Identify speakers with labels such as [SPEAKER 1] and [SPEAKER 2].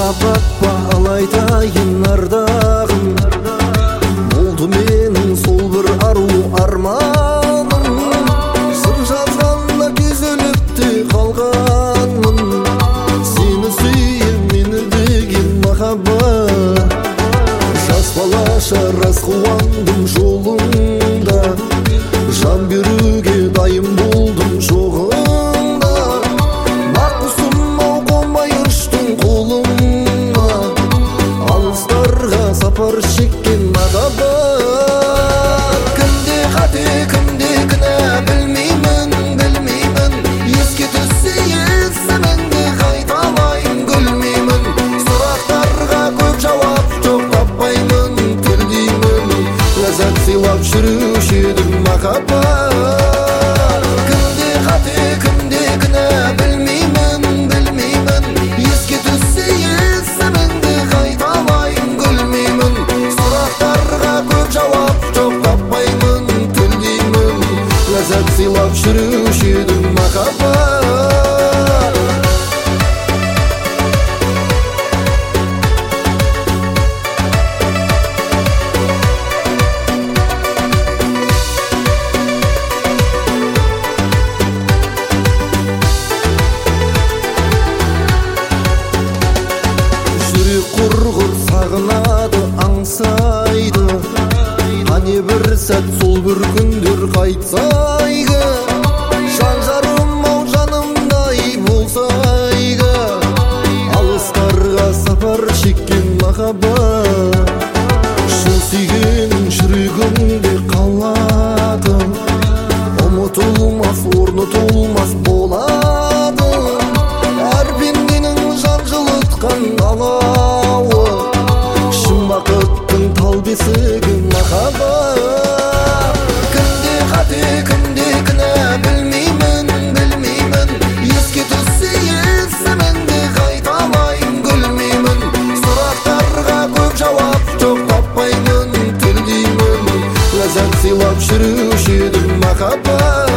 [SPEAKER 1] махаббат па алайтайын ардағым, болды менің сол бір ару арманым. Сыр жазғанда күйзеліпте қалғанмын, сені сүйем мені деген махаббат. Жас балаша рас қуандым жолыңда, жан беруге дайын болдым жоғыңда. Мақұсым ау қонбай ұштың қолыма, алыстарға сапар шеккен махаббат. Кімде қате кімде кінә білмеймін, білмеймін. Еске түссе есіміңді қайталайын гүлмеймін. Сұрақтарға көп жауап жоқ таппаймын, тілдеймін. Ләззат сыйлап жүруші едім махаббат. Кімде қате кімде кінә білмеймін, білмеймін. Еске түссе есіміңді қайталайын гүлмеймін. Сұрақтарға көп жауап жоқ таппаймын, тілдеймін. Ләззат сыйлап жүруші едім махаббат. Құрғыр сағынады, аңсайды, қане бір сәт сол бір күндер қайтсайғы. Жан жарым ау жанымдай болсайғы, алыстарға сапар шеккен махаббат. Шын сүйгенің жүрегімде қалады, ұмытылмас, орны толмас болады. Әр пенденің жан жылытқан алауы, шын бақыттың тал бесігі махаббат. Кімде қате кімде кінә білмеймін, білмеймін. Еске түссе есіміңді қайталайын гүлмеймін. Сұрақтарға көп жауап жоқ таппаймын, тілдеймін. Ләззат сыйлап жүруші едім махаббат.